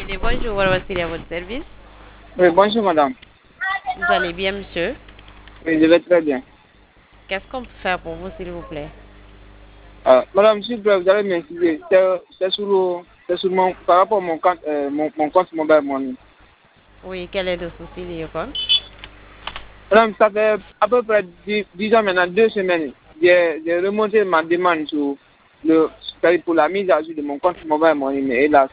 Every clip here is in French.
Guinée, bonjour, voilà, voici à votre service. Oui, bonjour madame. Vous allez bien, monsieur? Oui, je vais très bien. Qu'est-ce qu'on peut faire pour vous, s'il vous plaît? Madame, s'il vous plaît, vous allez m'excuser. C'est sur mon, par rapport à mon compte mobile money. Oui, quel est le souci, Léopold? Madame, ça fait à peu près 10 ans maintenant, 2 semaines. J'ai remonté ma demande sur c'est-à-dire pour la mise à jour de mon compte mobile money, mais hélas,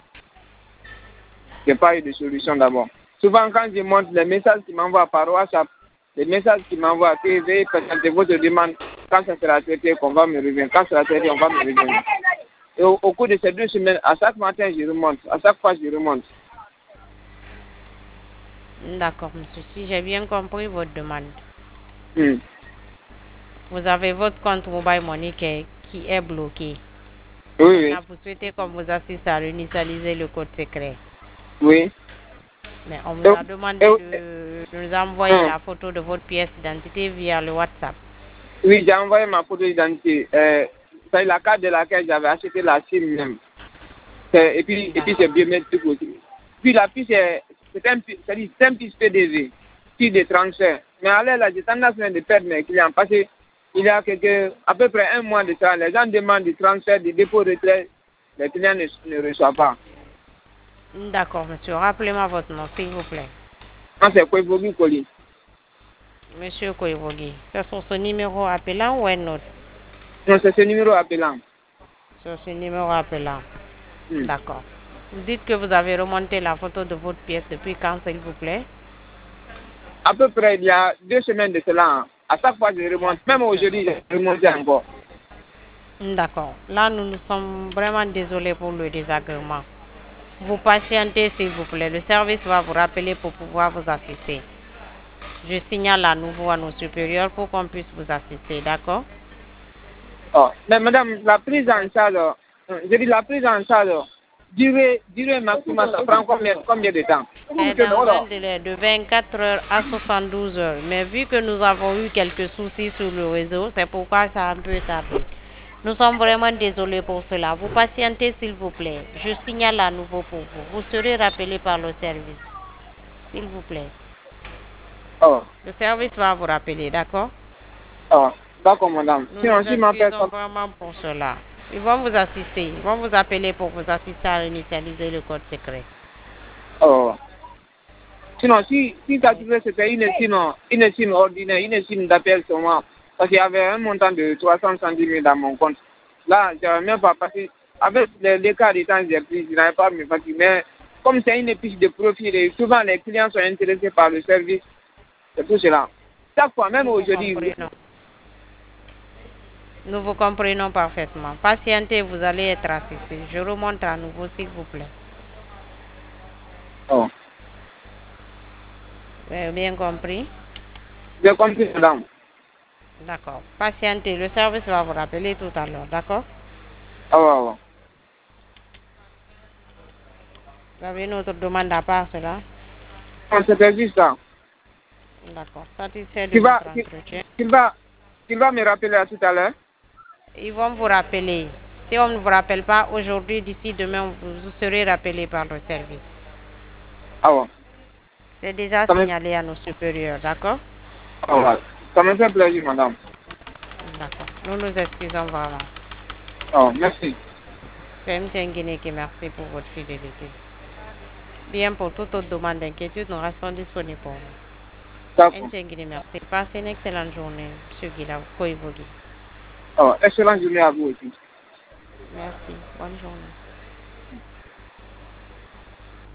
j'ai pas eu de solution d'abord. Souvent, quand je monte les messages qui m'envoient par WhatsApp, les messages qui m'envoient, que veuillez présenter votre demande, quand ça sera traité, qu'on va me revenir. Quand ça sera traité, on va me revenir. Et au cours de ces 2 semaines, à chaque matin, je remonte. À chaque fois, je remonte. D'accord, monsieur. Si j'ai bien compris votre demande, Hmm. vous avez votre compte mobile money qui est bloqué. Oui, oui. Maintenant, vous souhaitez qu'on vous assiste à réinitialiser le code secret. Oui. Mais on Et- vous a demandé de nous envoyer hmm. la photo de votre pièce d'identité via le WhatsApp. Oui, j'ai envoyé ma photo d'identité. C'est la carte de laquelle j'avais acheté la SIM même. Et puis c'est biométrique aussi. Puis la puce, c'est un puce PDV, puce de transfert. Mais à l'air là, j'ai tendance même de perdre mes clients parce qu'il y a à peu près un mois de ça, les gens demandent du transfert, du dépôt de retrait, les clients ne reçoivent pas. D'accord, monsieur. Rappelez-moi votre nom, s'il vous plaît. Quand c'est quoi, il faut colis. Monsieur Koivogi, c'est sur ce numéro appelant ou un autre? Non, c'est ce numéro appelant. Sur ce numéro appelant. Hmm. D'accord. Vous dites que vous avez remonté la photo de votre pièce depuis quand, s'il vous plaît? À peu près il y a 2 semaines de cela. Hein. À chaque fois, je Il y a remonte. deux Même semaines. aujourd'hui, je remonte encore. D'accord. Là, nous sommes vraiment désolés pour le désagrément. Vous patientez, s'il vous plaît. Le service va vous rappeler pour pouvoir vous assister. Je signale à nouveau à nos supérieurs pour qu'on puisse vous assister, d'accord? Oh. Mais madame, la prise en charge, je dis la prise en charge, durée maximum, ça prend combien de temps? Et dans un délai de 24 heures à 72 heures. Mais vu que nous avons eu quelques soucis sur le réseau, c'est pourquoi ça a un peu tardé. Nous sommes vraiment désolés pour cela. Vous patientez, s'il vous plaît. Je signale à nouveau pour vous. Vous serez rappelé par le service. S'il vous plaît. Oh, Le service va vous rappeler, d'accord? oh, d'accord madame. Nous Sinon, nous si m'appelle excusons comme... vraiment pour cela. Ils vont vous assister. Ils vont vous appeler pour vous assister à initialiser le code secret. Oh. Sinon, si ça devait c'était une SIM ordinaire, une SIM d'appel seulement, parce qu'il y avait un montant de 370 000 dans mon compte. Là, je n'avais même pas passé. Avec les cas de temps que j'ai pris, je n'avais pas me fatiguer. Mais comme c'est une fiche de profil, et souvent les clients sont intéressés par le service, c'est tout cela. Chaque fois, même Nous vous aujourd'hui, comprenons. Nous vous comprenons parfaitement. Patientez, vous allez être assisté. Je remonte à nouveau, s'il vous plaît. oh, Vous avez bien compris? j'ai compris, madame. D'accord. Patientez, le service va vous rappeler tout à l'heure, d'accord? Ah, ouais, ouais. Vous avez une autre demande à part cela? Non, c'était juste ça. D'accord. Satisfait de Tu vas, notre tu, entretien. tu vas, tu vas me rappeler à tout à l'heure? Ils vont vous rappeler. Si on ne vous rappelle pas aujourd'hui, d'ici demain, vous serez rappelé par le service. Ah, ouais. C'est déjà Ça me, signalé à nos supérieurs, d'accord? ah, ouais. Ça me fait plaisir, madame. D'accord. Nous nous excusons vraiment. Oh, merci. C'est M. Guinée qui merci pour votre fidélité. Bien, pour toute autre demande d'inquiétude, nous restons disponibles pour vous. D'accord. M. Guinée, merci. Passez une excellente journée, M. Guila Koivogi. Oh, excellente journée à vous aussi. Merci. Bonne journée.